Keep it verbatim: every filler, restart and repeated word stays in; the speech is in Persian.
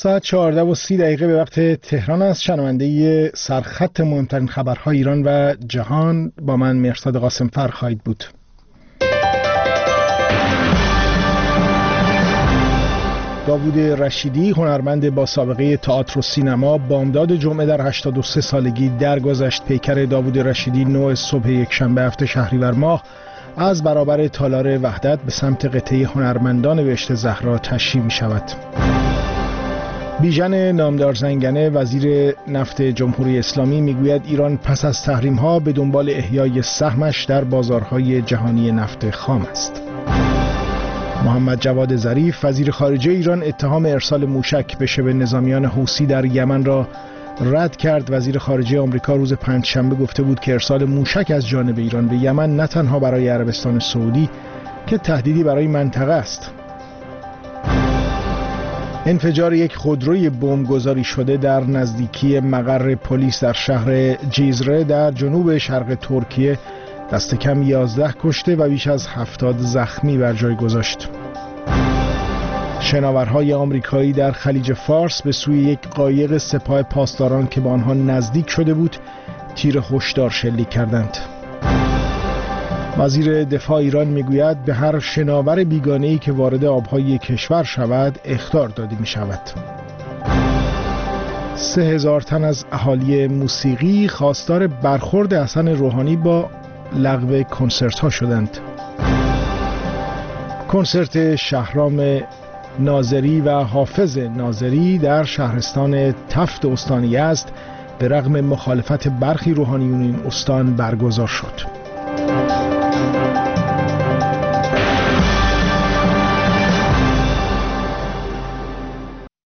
ساعت چهارده و سی دقیقه به وقت تهران است. شنونده سرخط مهمترین خبرهای ایران و جهان با من مهرزاد قاسمفر خواهید بود. داوود رشیدی، هنرمند با سابقه تئاتر و سینما، بامداد جمعه در هشتاد و سه سالگی درگذشت. پیکر داوود رشیدی نوع صبح یکشنبه هفته شهریور ماه از برابر تالار وحدت به سمت قطعه هنرمندان بهشت زهرا تشییع می شود. بیژن نامدار زنگنه، وزیر نفت جمهوری اسلامی، میگوید ایران پس از تحریم‌ها به دنبال احیای سهمش در بازارهای جهانی نفت خام است. محمد جواد ظریف، وزیر خارجه ایران، اتهام ارسال موشک به شبه نظامیان حوثی در یمن را رد کرد. وزیر خارجه آمریکا روز پنجشنبه گفته بود که ارسال موشک از جانب ایران به یمن نه تنها برای عربستان سعودی که تهدیدی برای منطقه است. انفجار یک خودروی بمبگذاری شده در نزدیکی مقر پلیس در شهر جیزره در جنوب شرق ترکیه دست کم یازده کشته و بیش از هفتاد زخمی بر جای گذاشت. شناورهای آمریکایی در خلیج فارس به سوی یک قایق سپاه پاسداران که به آنها نزدیک شده بود تیر هشدار شلیک کردند. وزیر دفاع ایران میگوید به هر شناور بیگانه‌ای که وارد آبهای کشور شود اخطار داده می شود. سه هزار تن از اهالی موسیقی خواستار برخورد حسن روحانی با لغو کنسرت ها شدند. کنسرت شهرام ناظری و حافظ ناظری در شهرستان تفت استان یزد به رغم مخالفت برخی روحانیون این استان برگزار شد.